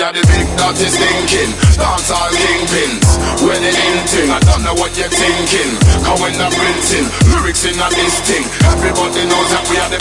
are the big dirty stinking dancehall kingpins. Where the in thing, I don't know what you're thinking. Cause when I'm printing lyrics in this thing, everybody knows that we are the